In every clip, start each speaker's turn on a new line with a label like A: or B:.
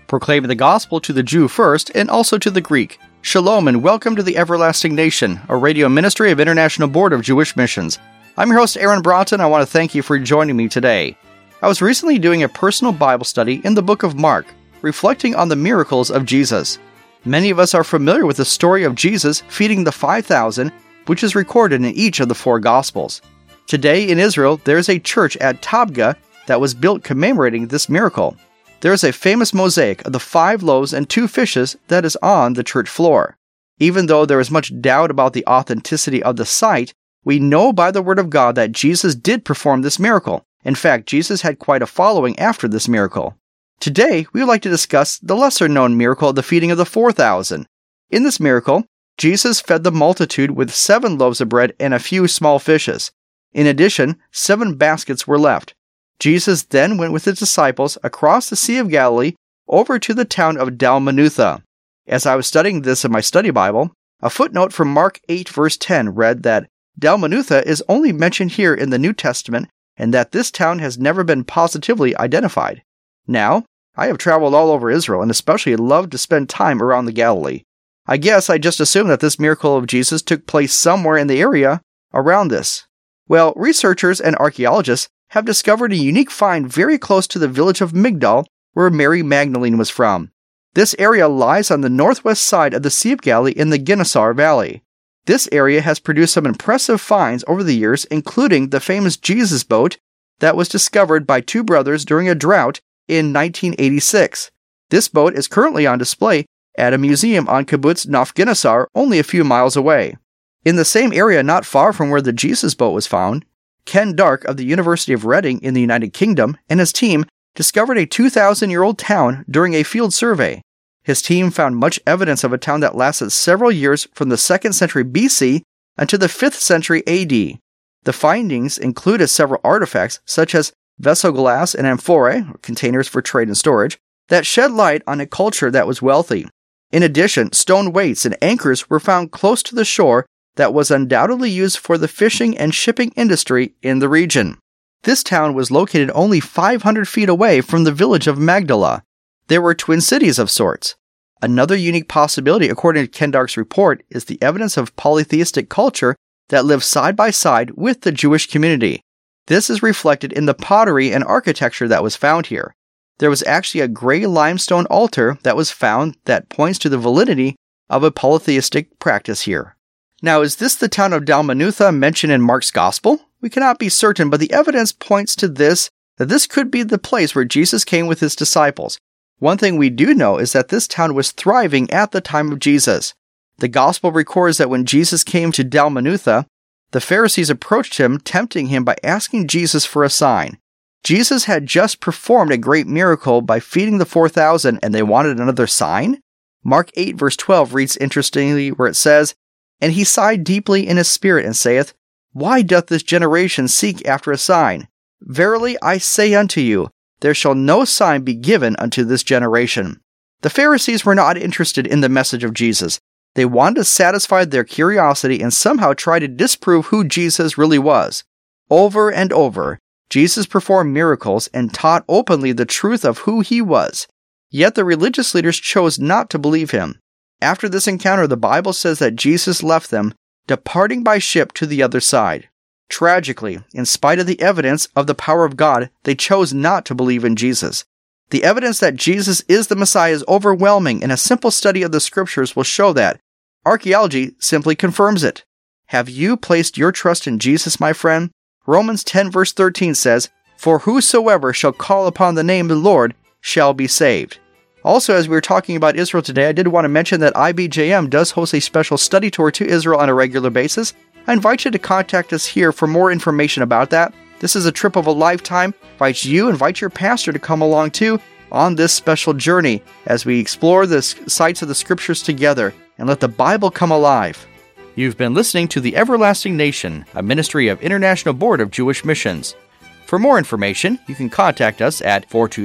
A: proclaiming the gospel to the Jew first and also to the Greek. Shalom and welcome to the Everlasting Nation, a radio ministry of International Board of Jewish Missions. I'm your host, Aaron Broughton. I want to thank you for joining me today. I was recently doing a personal Bible study in the book of Mark, reflecting on the miracles of Jesus. Many of us are familiar with the story of Jesus feeding the 5,000, which is recorded in each of the four Gospels. Today in Israel, there is a church at Tabgha that was built commemorating this miracle. There is a famous mosaic of the 5 loaves and 2 fishes that is on the church floor. Even though there is much doubt about the authenticity of the site, we know by the word of God that Jesus did perform this miracle. In fact, Jesus had quite a following after this miracle. Today, we would like to discuss the lesser-known miracle of the feeding of the 4,000. In this miracle, Jesus fed the multitude with 7 loaves of bread and a few small fishes. In addition, 7 baskets were left. Jesus then went with his disciples across the Sea of Galilee over to the town of Dalmanutha. As I was studying this in my study Bible, a footnote from Mark 8 verse 10 read that Dalmanutha is only mentioned here in the New Testament and that this town has never been positively identified. Now, I have traveled all over Israel and especially loved to spend time around the Galilee. I guess I just assumed that this miracle of Jesus took place somewhere in the area around this. Well, researchers and archaeologists have discovered a unique find very close to the village of Migdal, where Mary Magdalene was from. This area lies on the northwest side of the Sea of Galilee in the Gennesaret Valley. This area has produced some impressive finds over the years, including the famous Jesus boat that was discovered by 2 brothers during a drought in 1986. This boat is currently on display at a museum on Kibbutz Naf Gennesaret, only a few miles away. In the same area not far from where the Jesus boat was found, Ken Dark of the University of Reading in the United Kingdom and his team discovered a 2,000-year-old town during a field survey. His team found much evidence of a town that lasted several years from the 2nd century BC until the 5th century AD. The findings included several artifacts such as vessel glass and amphorae, containers for trade and storage, that shed light on a culture that was wealthy. In addition, stone weights and anchors were found close to the shore that was undoubtedly used for the fishing and shipping industry in the region. This town was located only 500 feet away from the village of Magdala. There were twin cities of sorts. Another unique possibility, according to Ken Dark's report, is the evidence of polytheistic culture that lived side by side with the Jewish community. This is reflected in the pottery and architecture that was found here. There was actually a gray limestone altar that was found that points to the validity of a polytheistic practice here. Now, is this the town of Dalmanutha mentioned in Mark's Gospel? We cannot be certain, but the evidence points to that this could be the place where Jesus came with his disciples. One thing we do know is that this town was thriving at the time of Jesus. The Gospel records that when Jesus came to Dalmanutha, the Pharisees approached him, tempting him by asking Jesus for a sign. Jesus had just performed a great miracle by feeding the 4,000, and they wanted another sign? Mark 8 verse 12 reads interestingly where it says, "And he sighed deeply in his spirit, and saith, Why doth this generation seek after a sign? Verily I say unto you, there shall no sign be given unto this generation." The Pharisees were not interested in the message of Jesus. They wanted to satisfy their curiosity and somehow try to disprove who Jesus really was. Over and over, Jesus performed miracles and taught openly the truth of who he was. Yet the religious leaders chose not to believe him. After this encounter, the Bible says that Jesus left them, departing by ship to the other side. Tragically, in spite of the evidence of the power of God, they chose not to believe in Jesus. The evidence that Jesus is the Messiah is overwhelming, and a simple study of the Scriptures will show that. Archaeology simply confirms it. Have you placed your trust in Jesus, my friend? Romans 10 verse 13 says, "For whosoever shall call upon the name of the Lord shall be saved." Also, as we were talking about Israel today, I did want to mention that IBJM does host a special study tour to Israel on a regular basis. I invite you to contact us here for more information about that. This is a trip of a lifetime. Invite your pastor to come along too on this special journey as we explore the sites of the Scriptures together and let the Bible come alive. You've been listening to The Everlasting Nation, a ministry of International Board of Jewish Missions. For more information, you can contact us at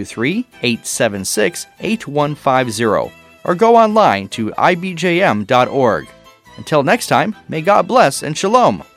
A: 423-876-8150 or go online to ibjm.org. Until next time, may God bless and shalom.